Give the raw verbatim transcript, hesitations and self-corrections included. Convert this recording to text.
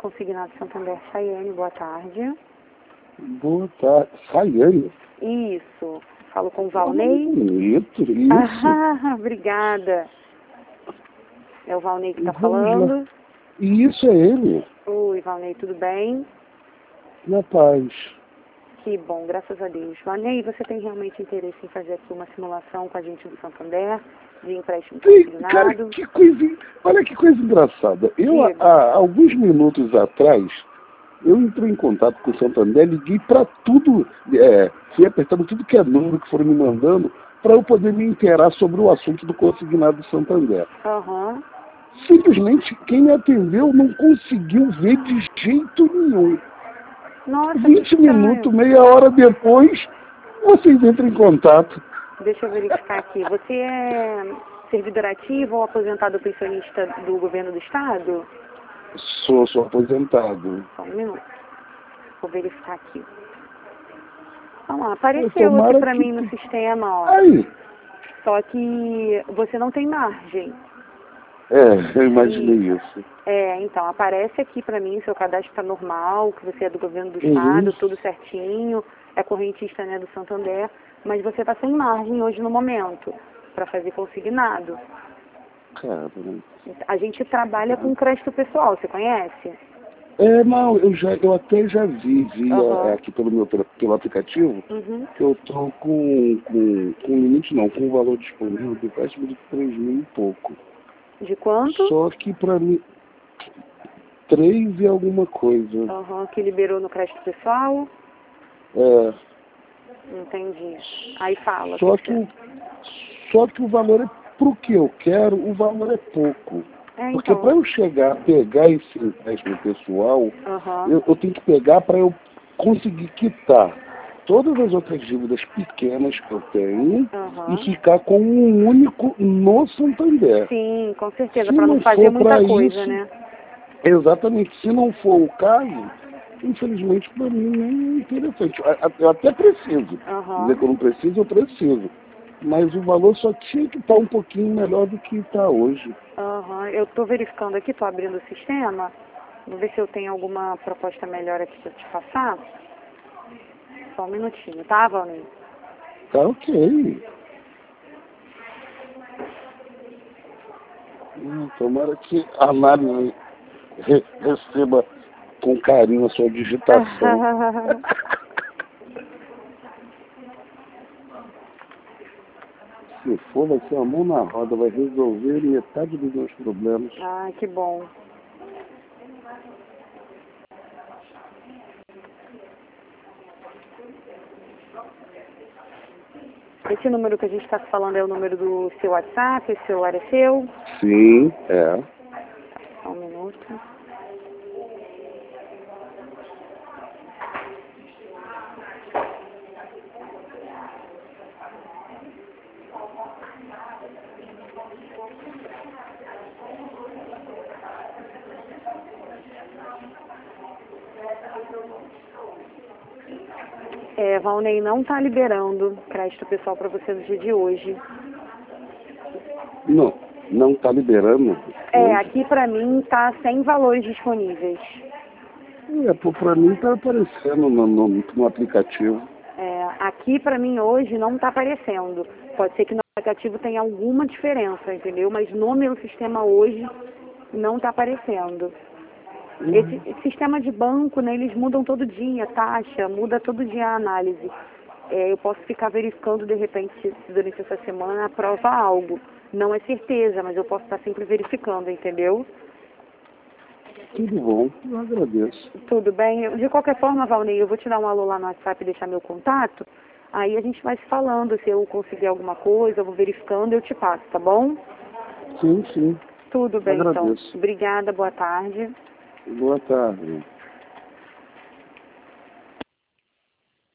Consignado Santander, Chayane, boa tarde. Boa tarde. Chayane? Isso. Falo com o Valnei. Bonito, isso. Ah, obrigada. É o Valnei que está falando. Isso é ele. Oi, Valnei, tudo bem? Na paz. Que bom, graças a Deus. Valnei, você tem realmente interesse em fazer aqui uma simulação com a gente do Santander, de empréstimo consignado? Cara, que coisa, olha que coisa engraçada. Eu, há, há alguns minutos atrás, eu entrei em contato com o Santander, liguei para tudo, é, fui apertando tudo que é número que foram me mandando, para eu poder me inteirar sobre o assunto do consignado do Santander. Aham. Uhum. Simplesmente quem me atendeu não conseguiu ver de jeito nenhum. Nossa, vinte minutos, meia hora depois, vocês entram em contato. Deixa eu verificar aqui. Você é servidor ativo ou aposentado pensionista do governo do estado? Sou, sou aposentado. Só um minuto. Vou verificar aqui. Vamos lá, apareceu aqui pra mim no sistema, ó. Aí. Só que você não tem margem. É, eu imaginei e... isso. É, então, aparece aqui pra mim, seu cadastro está normal, que você é do governo do estado, uhum. Tudo certinho, é correntista, né, do Santander, mas você está sem margem hoje no momento, para fazer consignado. Caramba. A gente trabalha com crédito pessoal, você conhece? É, não, eu, já, eu até já vi, vi uhum. é, aqui pelo meu pelo aplicativo, uhum. que eu tô com, com, com limite não, com o valor disponível de empréstimo de três mil e pouco. De quanto? Só que pra mim, três e alguma coisa. Uhum, que liberou no crédito pessoal? É. Entendi. Aí fala. Só que, que só que o valor é pro que eu quero, o valor é pouco. É, então. Porque para eu chegar, pegar esse empréstimo pessoal, uhum. eu, eu tenho que pegar para eu conseguir quitar todas as outras dívidas pequenas que eu tenho uhum. e ficar com um único no Santander. Sim, com certeza, para não, não fazer muita coisa, isso, né? Exatamente. Se não for o caso, infelizmente para mim não é interessante. Eu até preciso. Uhum. Dizer que eu não preciso, eu preciso. Mas o valor só tinha que estar um pouquinho melhor do que está hoje. Uhum. Eu estou verificando aqui, estou abrindo o sistema. Vou ver se eu tenho alguma proposta melhor aqui para te passar. Só um minutinho, tá, Valnei? Tá ok. Hum, tomara que a análise re receba com carinho a sua digitação. Se for, vai ser a mão na roda, vai resolver metade dos meus problemas. Ah, que bom. Esse número que a gente está falando é o número do seu WhatsApp? Esse celular é seu? Sim, é. Só um minuto. É, Valnei, não está liberando crédito pessoal para você no dia de hoje. Não, não está liberando? É, hoje. Aqui para mim está sem valores disponíveis. É, para mim está aparecendo no, no, no aplicativo. É, aqui para mim hoje não está aparecendo. Pode ser que no aplicativo tenha alguma diferença, entendeu? Mas no meu sistema hoje não está aparecendo. Esse, esse sistema de banco, né, eles mudam todo dia a taxa, muda todo dia a análise. É, eu posso ficar verificando, de repente, se durante essa semana aprova algo. Não é certeza, mas eu posso estar sempre verificando, entendeu? Tudo bom, eu agradeço. Tudo bem. De qualquer forma, Valnei, eu vou te dar um alô lá no WhatsApp e deixar meu contato. Aí a gente vai se falando. Se eu conseguir alguma coisa, eu vou verificando, eu te passo, tá bom? Sim, sim. Tudo bem, agradeço. Então. Obrigada, boa tarde. Boa tarde.